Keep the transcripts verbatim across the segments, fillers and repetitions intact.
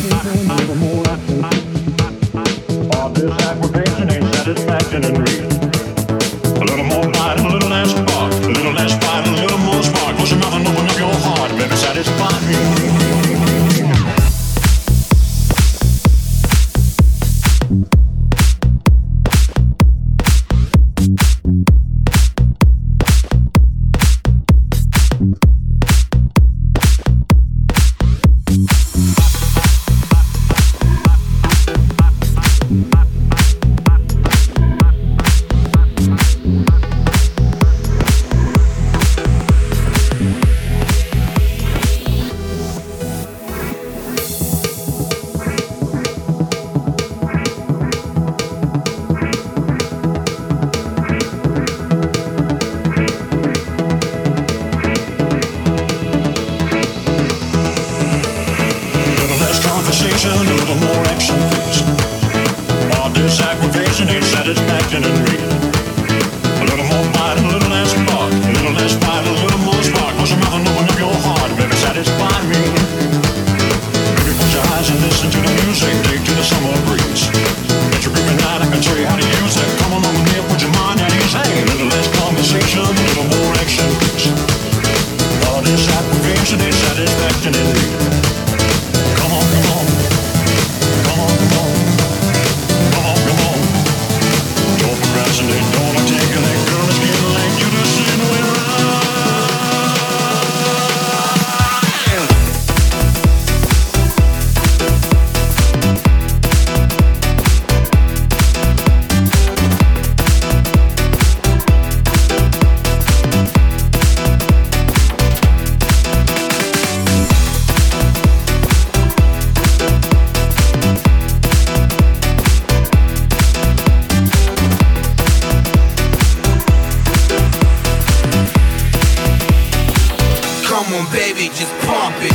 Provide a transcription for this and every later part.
All this aggravation ain't satisfaction and reason. A little more bite, a little less spark. A little less bite, a little more spark. Close your mouth and open up your heart. Baby, satisfy me. A little more action, please. All this aggravation ain't satisfaction and reason. A little more bite, a little less spark. A little less bite, a little more spark. Close your mouth and open up your heart. Baby, satisfy me. Baby, put your eyes and listen to the music. Take to the summer breeze. It's a groovy night, I can show you how to use it. Come on over here, put your mind at ease. Hey, a little less conversation, a little more action, please. All this aggravation ain't satisfaction and reason. Come on, come on. Come on, come on, come on, come on. Don't procrastinate, don't articulate, girl, it's getting late. You just sit and wait around. Come on, baby, just pump it.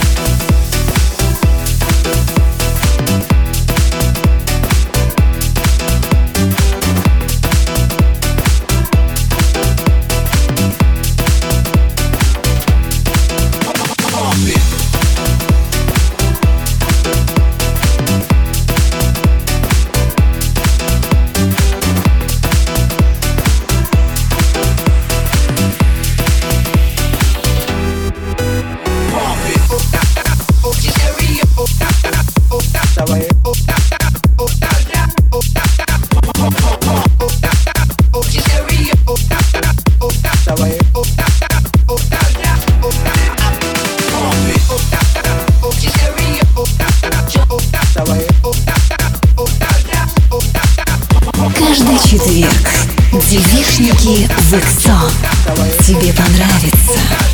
Каждый четверг девичники в иксо. Тебе понравится.